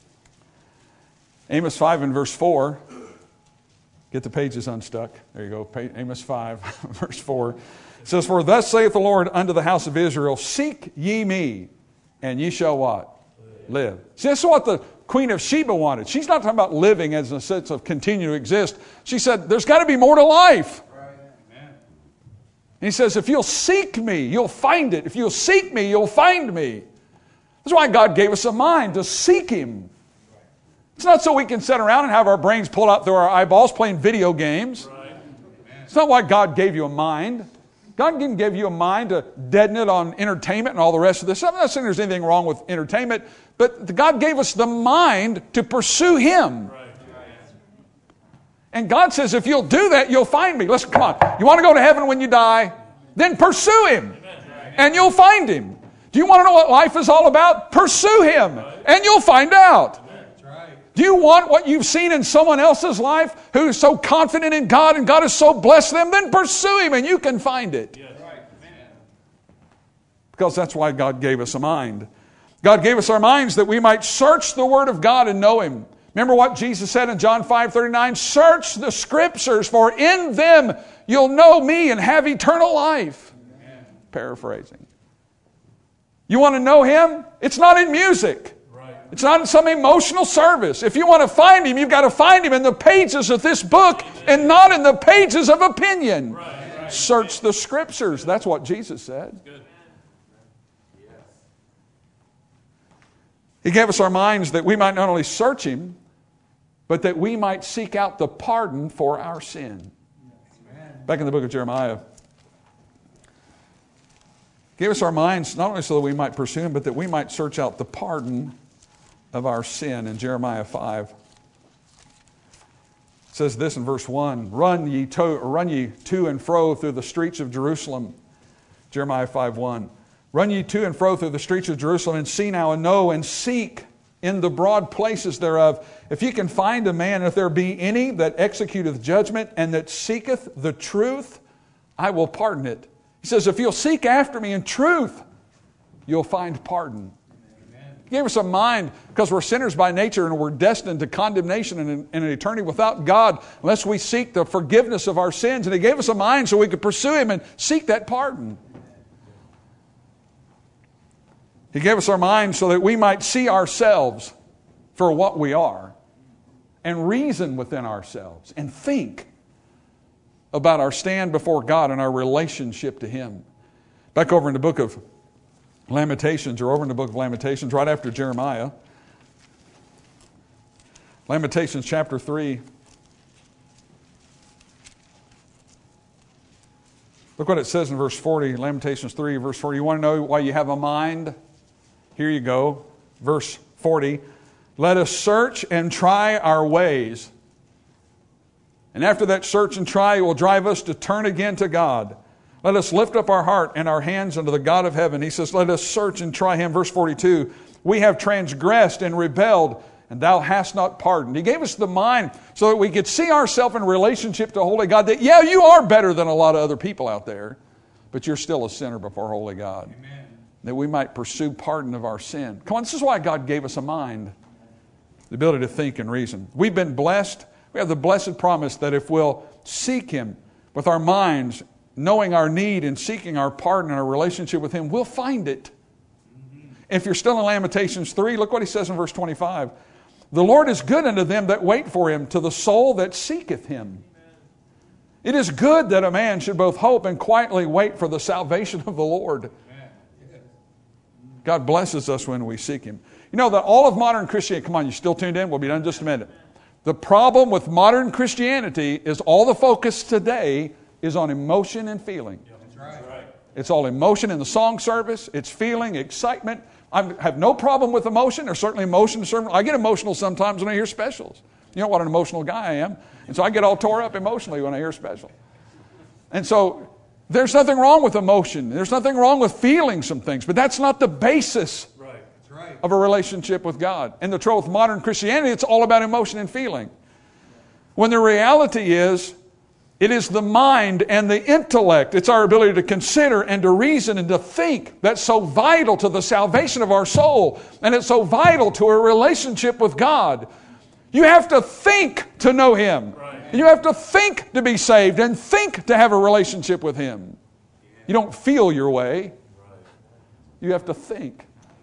Amos 5 and verse 4. Get the pages unstuck. There you go. Amos 5, verse 4. It says, for thus saith the Lord unto the house of Israel, seek ye me, and ye shall what? Live. See, that's what the Queen of Sheba wanted. She's not talking about living as a sense of continue to exist. She said, there's got to be more to life. Right. Amen. He says, if you'll seek me, you'll find it. If you'll seek me, you'll find me. That's why God gave us a mind to seek Him. It's not so we can sit around and have our brains pulled out through our eyeballs playing video games. Right. It's not why God gave you a mind. God didn't give you a mind to deaden it on entertainment and all the rest of this. I'm not saying there's anything wrong with entertainment, but God gave us the mind to pursue Him. Right. And God says, if you'll do that, you'll find me. Listen, come on. You want to go to heaven when you die? Then pursue Him. And you'll find Him. Do you want to know what life is all about? Pursue Him. And you'll find out. Do you want what you've seen in someone else's life who's so confident in God and God has so blessed them? Then pursue Him and you can find it. Yes. Because that's why God gave us a mind. God gave us our minds that we might search the Word of God and know Him. Remember what Jesus said in John 5:39? Search the Scriptures, for in them you'll know me and have eternal life. Amen. Paraphrasing. You want to know Him? It's not in music. It's not in some emotional service. If you want to find Him, you've got to find Him in the pages of this book and not in the pages of opinion. Right. Search the Scriptures. That's what Jesus said. Good. He gave us our minds that we might not only search Him, but that we might seek out the pardon for our sin. Back in the book of Jeremiah. Gave us our minds not only so that we might pursue Him, but that we might search out the pardon of our sin. In Jeremiah 5, it says this in verse 1, Run ye to and fro through the streets of Jerusalem. Jeremiah 5:1. Run ye to and fro through the streets of Jerusalem, and see now and know and seek in the broad places thereof, if ye can find a man, if there be any that executeth judgment and that seeketh the truth, I will pardon it. He says, if you'll seek after me in truth, you'll find pardon. He gave us a mind because we're sinners by nature and we're destined to condemnation and an eternity without God unless we seek the forgiveness of our sins. And He gave us a mind so we could pursue Him and seek that pardon. He gave us our mind so that we might see ourselves for what we are and reason within ourselves and think about our stand before God and our relationship to Him. Back over in the book of Lamentations, or over in the book of Lamentations, right after Jeremiah. Lamentations chapter 3. Look what it says in verse 40, Lamentations 3, verse 40. You want to know why you have a mind? Here you go. Verse 40. Let us search and try our ways. And after that search and try, it will drive us to turn again to God. Let us lift up our heart and our hands unto the God of heaven. He says, let us search and try Him. Verse 42, we have transgressed and rebelled, and Thou hast not pardoned. He gave us the mind so that we could see ourselves in relationship to Holy God. That, yeah, you are better than a lot of other people out there, but you're still a sinner before Holy God. Amen. That we might pursue pardon of our sin. Come on, this is why God gave us a mind. The ability to think and reason. We've been blessed. We have the blessed promise that if we'll seek Him with our minds, knowing our need and seeking our pardon and our relationship with Him, we'll find it. If you're still in Lamentations 3, look what He says in verse 25. The Lord is good unto them that wait for Him, to the soul that seeketh Him. It is good that a man should both hope and quietly wait for the salvation of the Lord. God blesses us when we seek Him. You know that all of modern Christianity, come on, you still tuned in? We'll be done in just a minute. The problem with modern Christianity is all the focus today is on emotion and feeling. That's right. It's all emotion in the song service. It's feeling, excitement. I have no problem with emotion. There's certainly emotion. I get emotional sometimes when I hear specials. You know what an emotional guy I am. And so I get all tore up emotionally when I hear special. And so there's nothing wrong with emotion. There's nothing wrong with feeling some things. But that's not the basis of a relationship with God. And the trouble with modern Christianity, it's all about emotion and feeling. When the reality is, it is the mind and the intellect. It's our ability to consider and to reason and to think that's so vital to the salvation of our soul. And it's so vital to a relationship with God. You have to think to know Him. Right. You have to think to be saved and think to have a relationship with Him. You don't feel your way. You have to think.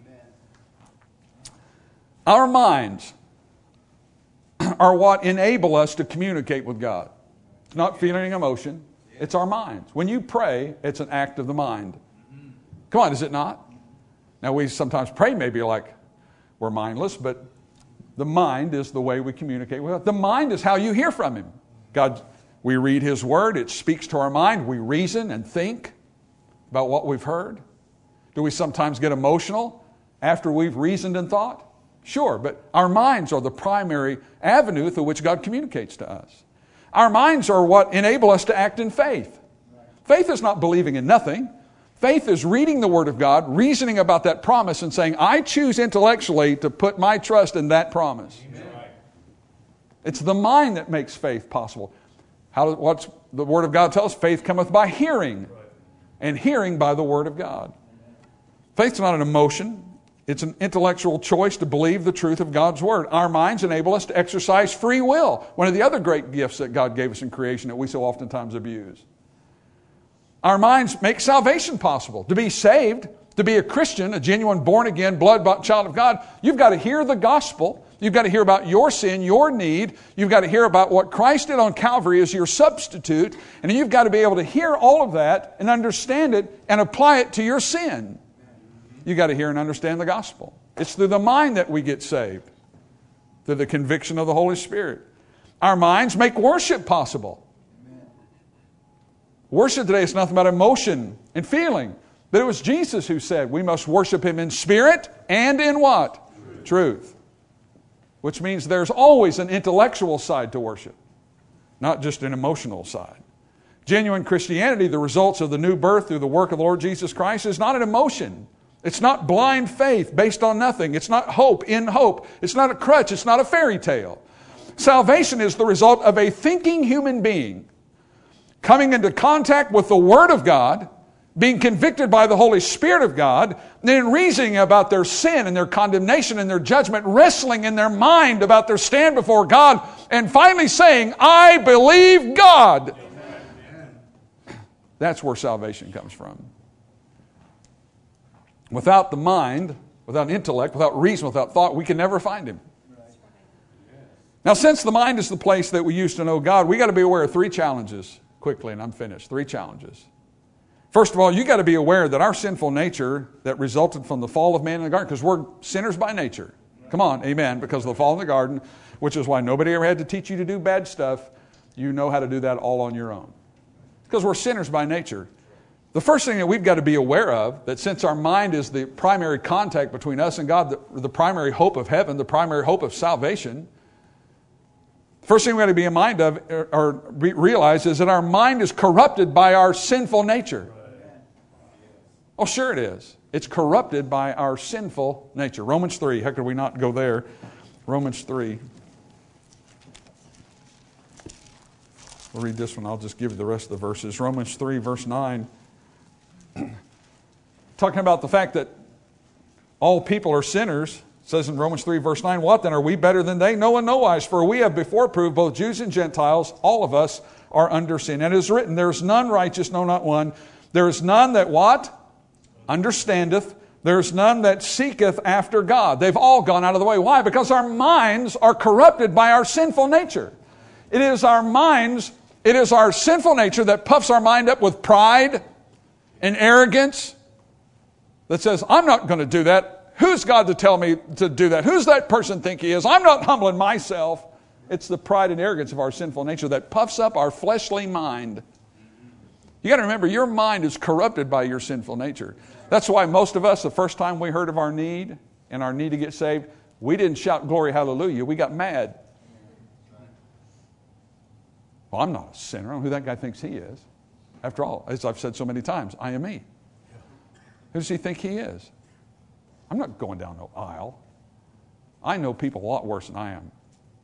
Our minds are what enable us to communicate with God. It's not feeling and emotion. It's our minds. When you pray, it's an act of the mind. Come on, is it not? Now, we sometimes pray maybe like we're mindless, but the mind is the way we communicate with God. The mind is how you hear from Him. God, we read His Word. It speaks to our mind. We reason and think about what we've heard. Do we sometimes get emotional after we've reasoned and thought? Sure, but our minds are the primary avenue through which God communicates to us. Our minds are what enable us to act in faith. Faith is not believing in nothing. Faith is reading the Word of God, reasoning about that promise, and saying, I choose intellectually to put my trust in that promise. Amen. It's the mind that makes faith possible. What's the Word of God tells us? Faith cometh by hearing, and hearing by the Word of God. Faith's not an emotion. It's an intellectual choice to believe the truth of God's Word. Our minds enable us to exercise free will, one of the other great gifts that God gave us in creation that we so oftentimes abuse. Our minds make salvation possible. To be saved, to be a Christian, a genuine born-again, blood-bought child of God, you've got to hear the gospel. You've got to hear about your sin, your need. You've got to hear about what Christ did on Calvary as your substitute. And you've got to be able to hear all of that and understand it and apply it to your sin. You've got to hear and understand the gospel. It's through the mind that we get saved, through the conviction of the Holy Spirit. Our minds make worship possible. Worship today is nothing but emotion and feeling. But it was Jesus who said we must worship Him in spirit and in what? Truth. Which means there's always an intellectual side to worship, not just an emotional side. Genuine Christianity, the results of the new birth through the work of the Lord Jesus Christ, is not an emotion. It's not blind faith based on nothing. It's not hope in hope. It's not a crutch. It's not a fairy tale. Salvation is the result of a thinking human being coming into contact with the Word of God, being convicted by the Holy Spirit of God, and then reasoning about their sin and their condemnation and their judgment, wrestling in their mind about their stand before God, and finally saying, I believe God. Amen. That's where salvation comes from. Without the mind, without intellect, without reason, without thought, we can never find Him. Now, since the mind is the place that we use to know God, we got to be aware of three challenges. Quickly, and I'm finished. Three challenges. First of all, you got to be aware that our sinful nature that resulted from the fall of man in the garden, because we're sinners by nature. Come on, amen. Because of the fall in the garden, which is why nobody ever had to teach you to do bad stuff. You know how to do that all on your own. Because we're sinners by nature. The first thing that we've got to be aware of, that since our mind is the primary contact between us and God, the primary hope of heaven, the primary hope of salvation, First thing we got to be in mind of or realize is that our mind is corrupted by our sinful nature. Oh, sure it is. It's corrupted by our sinful nature. Romans 3. How could we not go there? Romans 3. We'll read this one. I'll just give you the rest of the verses. Romans 3, verse 9. Talking about the fact that all people are sinners. It says in Romans 3, verse 9, what then? Are we better than they? No, in no wise. For we have before proved, both Jews and Gentiles, all of us are under sin. And it is written, there is none righteous, no, not one. There is none that what? Understandeth. There is none that seeketh after God. They've all gone out of the way. Why? Because our minds are corrupted by our sinful nature. It is our minds, it is our sinful nature that puffs our mind up with pride and arrogance that says, I'm not going to do that. Who's God to tell me to do that? Who's that person think he is? I'm not humbling myself. It's the pride and arrogance of our sinful nature that puffs up our fleshly mind. You got to remember, your mind is corrupted by your sinful nature. That's why most of us, the first time we heard of our need and our need to get saved, we didn't shout glory, hallelujah. We got mad. Well, I'm not a sinner. I don't know who that guy thinks he is. After all, as I've said so many times, I am me. Who does he think he is? I'm not going down no aisle. I know people a lot worse than I am.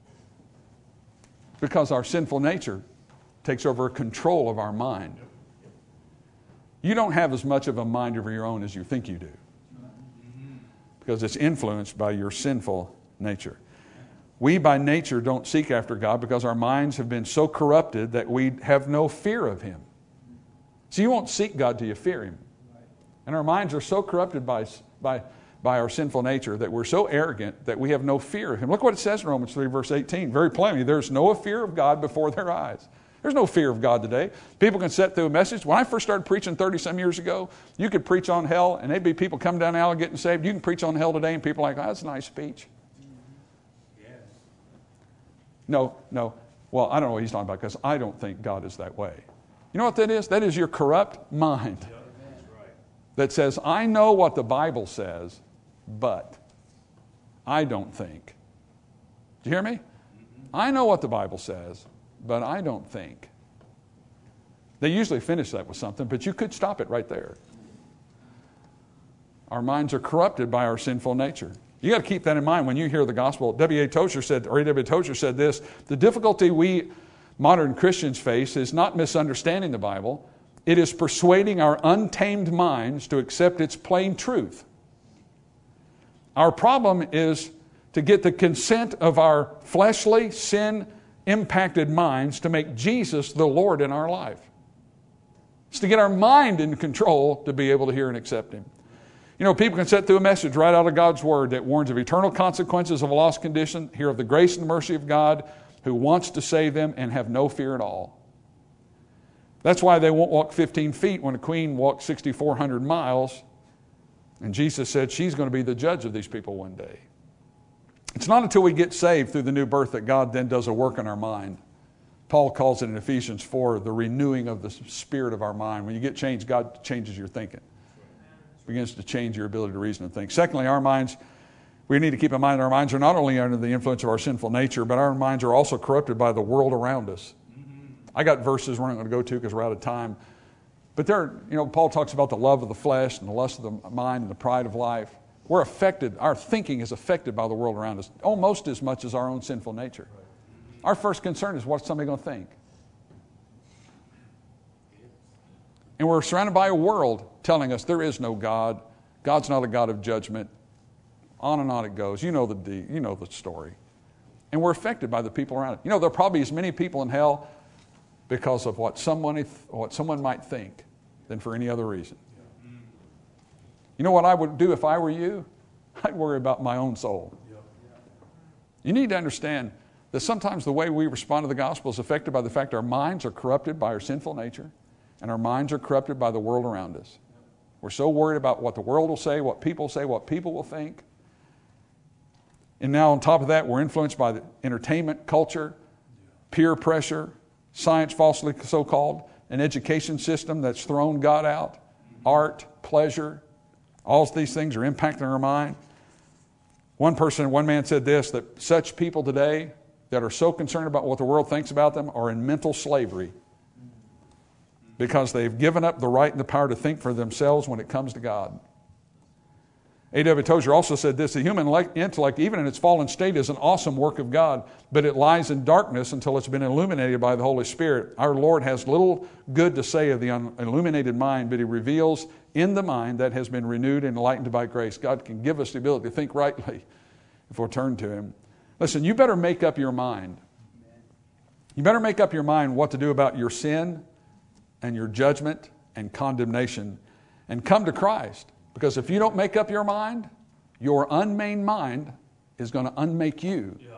Because our sinful nature takes over control of our mind. You don't have as much of a mind of your own as you think you do. Because it's influenced by your sinful nature. We by nature don't seek after God because our minds have been so corrupted that we have no fear of Him. So you won't seek God till you fear Him. And our minds are so corrupted by our sinful nature that we're so arrogant that we have no fear of Him. Look what it says in Romans 3, verse 18. Very plainly, there's no fear of God before their eyes. There's no fear of God today. People can sit through a message. When I first started preaching 30-some years ago, you could preach on hell, and there'd be people coming down the aisle getting saved. You can preach on hell today, and people are like, oh, that's a nice speech. Yes. No. Well, I don't know what he's talking about because I don't think God is that way. You know what that is? That is your corrupt mind that says, I know what the Bible says, but I don't think. Do you hear me? I know what the Bible says, but I don't think. They usually finish that with something, but you could stop it right there. Our minds are corrupted by our sinful nature. You got to keep that in mind when you hear the gospel. A.W. Tozer said this, the difficulty we modern Christians face is not misunderstanding the Bible. It is persuading our untamed minds to accept its plain truth. Our problem is to get the consent of our fleshly, sin-impacted minds to make Jesus the Lord in our life. It's to get our mind in control to be able to hear and accept Him. You know, people can sit through a message right out of God's Word that warns of eternal consequences of a lost condition, hear of the grace and the mercy of God who wants to save them and have no fear at all. That's why they won't walk 15 feet when a queen walks 6,400 miles. And Jesus said she's going to be the judge of these people one day. It's not until we get saved through the new birth that God then does a work in our mind. Paul calls it in Ephesians 4 the renewing of the spirit of our mind. When you get changed, God changes your thinking. Begins to change your ability to reason and think. Secondly, our minds, we need to keep in mind our minds are not only under the influence of our sinful nature, but our minds are also corrupted by the world around us. I got verses we're not going to go to because we're out of time. But Paul talks about the love of the flesh and the lust of the mind and the pride of life. We're affected, our thinking is affected by the world around us almost as much as our own sinful nature. Our first concern is what's somebody going to think? And we're surrounded by a world telling us there is no God. God's not a God of judgment. On and on it goes. You know the story. And we're affected by the people around it. You know, there are probably as many people in hell because of what someone might think than for any other reason. You know what I would do if I were you? I'd worry about my own soul. You need to understand that sometimes the way we respond to the gospel is affected by the fact our minds are corrupted by our sinful nature and our minds are corrupted by the world around us. We're so worried about what the world will say, what people will think. And now on top of that, we're influenced by the entertainment culture, peer pressure, science falsely so-called, an education system that's thrown God out, art, pleasure. All these things are impacting our mind. One man said this, that such people today that are so concerned about what the world thinks about them are in mental slavery because they've given up the right and the power to think for themselves when it comes to God. A.W. Tozer also said this: the human intellect, even in its fallen state, is an awesome work of God, but it lies in darkness until it's been illuminated by the Holy Spirit. Our Lord has little good to say of the illuminated mind, but He reveals in the mind that has been renewed and enlightened by grace. God can give us the ability to think rightly if we'll turn to Him. Listen, you better make up your mind. You better make up your mind what to do about your sin and your judgment and condemnation and come to Christ. Because if you don't make up your mind, your unmade mind is going to unmake you. Yeah.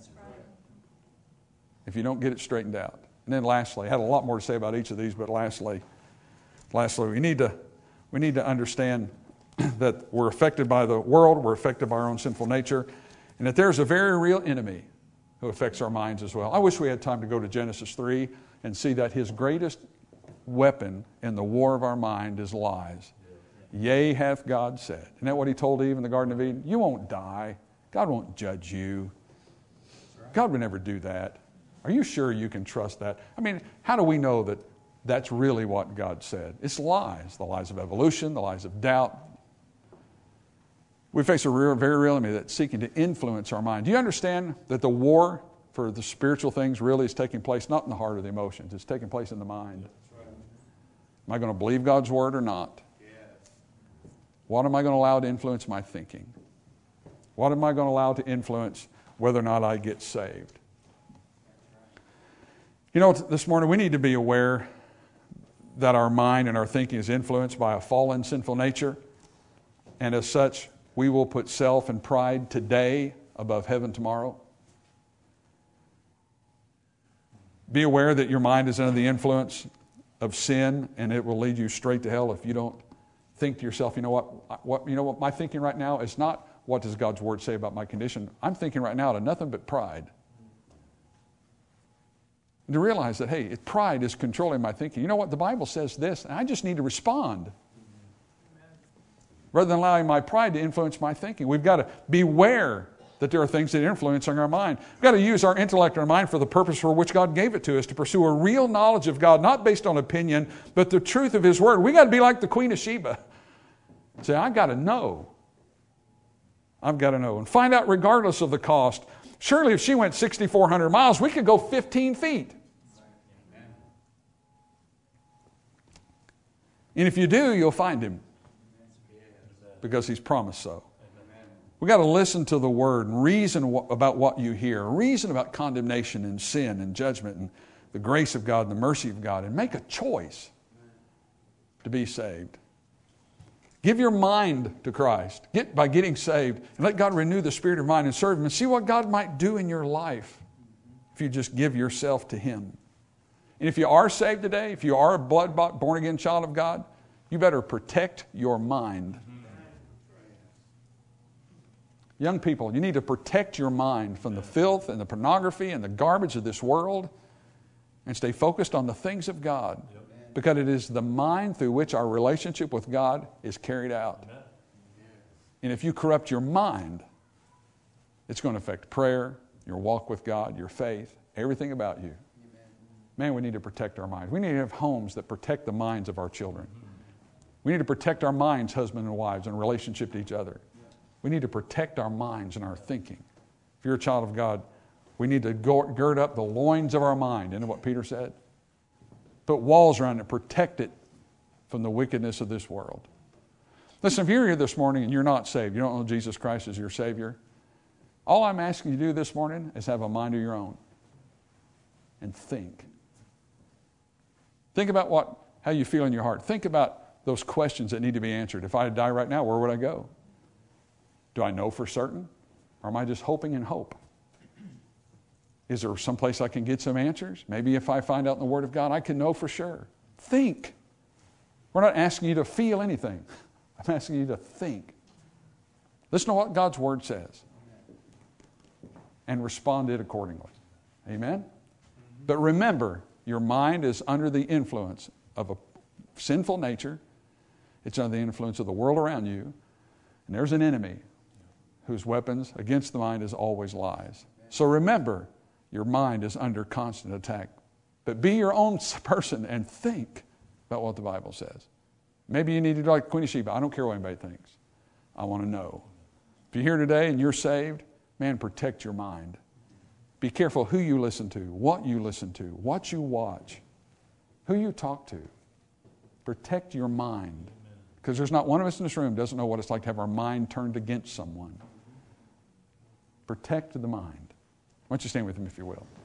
If you don't get it straightened out. And then lastly, I had a lot more to say about each of these, but lastly, we need to understand that we're affected by the world, we're affected by our own sinful nature, and that there's a very real enemy who affects our minds as well. I wish we had time to go to Genesis 3 and see that his greatest weapon in the war of our mind is lies. Yea, hath God said. Isn't that what He told Eve in the Garden of Eden? You won't die. God won't judge you. God would never do that. Are you sure you can trust that? I mean, how do we know that that's really what God said? It's lies. The lies of evolution, the lies of doubt. We face a very real enemy that's seeking to influence our mind. Do you understand that the war for the spiritual things really is taking place not in the heart or the emotions. It's taking place in the mind. Am I going to believe God's word or not? What am I going to allow to influence my thinking? What am I going to allow to influence whether or not I get saved? You know, this morning we need to be aware that our mind and our thinking is influenced by a fallen, sinful nature. And as such, we will put self and pride today above heaven tomorrow. Be aware that your mind is under the influence of sin, and it will lead you straight to hell if you don't think to yourself, you know what my thinking right now is not what does God's word say about my condition. I'm thinking right now out of nothing but pride. And to realize that, hey, pride is controlling my thinking. You know what? The Bible says this, and I just need to respond. Rather than allowing my pride to influence my thinking. We've got to beware that there are things that are influencing our mind. We've got to use our intellect and our mind for the purpose for which God gave it to us, to pursue a real knowledge of God, not based on opinion, but the truth of His word. We've got to be like the Queen of Sheba. Say, I've got to know. I've got to know. And find out regardless of the cost. Surely if she went 6,400 miles, we could go 15 feet. And if you do, you'll find Him. Because He's promised so. We've got to listen to the Word and reason about what you hear. Reason about condemnation and sin and judgment and the grace of God and the mercy of God. And make a choice to be saved. Give your mind to Christ by getting saved. And let God renew the spirit of mind and serve Him. And see what God might do in your life if you just give yourself to Him. And if you are saved today, if you are a blood-bought, born-again child of God, you better protect your mind. Young people, you need to protect your mind from the filth and the pornography and the garbage of this world and stay focused on the things of God. Because it is the mind through which our relationship with God is carried out. And if you corrupt your mind, it's going to affect prayer, your walk with God, your faith, everything about you. Man, we need to protect our minds. We need to have homes that protect the minds of our children. We need to protect our minds, husband and wives, in relationship to each other. We need to protect our minds and our thinking. If you're a child of God, we need to gird up the loins of our mind. Isn't what Peter said? Put walls around it, protect it from the wickedness of this world. Listen, if you're here this morning and you're not saved, you don't know Jesus Christ as your Savior, all I'm asking you to do this morning is have a mind of your own and think. Think about how you feel in your heart. Think about those questions that need to be answered. If I die right now, where would I go? Do I know for certain? Or am I just hoping in hope? Is there some place I can get some answers? Maybe if I find out in the Word of God, I can know for sure. Think. We're not asking you to feel anything. I'm asking you to think. Listen to what God's Word says. And respond to it accordingly. Amen? But remember, your mind is under the influence of a sinful nature. It's under the influence of the world around you. And there's an enemy whose weapons against the mind is always lies. So remember, Your mind is under constant attack. But be your own person and think about what the Bible says. Maybe you need to do like Queen of Sheba. I don't care what anybody thinks. I want to know. If you're here today and you're saved, man, protect your mind. Be careful who you listen to, what you watch, who you talk to. Protect your mind. Because there's not one of us in this room doesn't know what it's like to have our mind turned against someone. Protect the mind. Why don't you stand with him if you will.